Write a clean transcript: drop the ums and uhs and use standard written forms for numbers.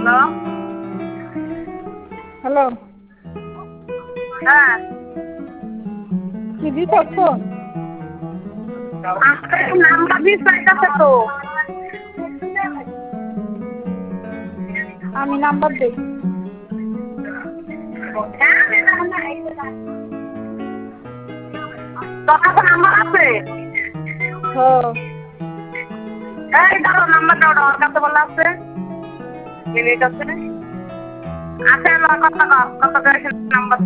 Hello, হ্যাঁ কি দিছস ফোন? নাম্বার দিস পাইতাছে তো। আমি নাম্বার দেই। তোর কাছে নাম্বার আছে? হ, এই দাও নাম্বার দাও, ওর কাছে বলা আছে। মিনিট আছে। আছে কত কত নাম্বার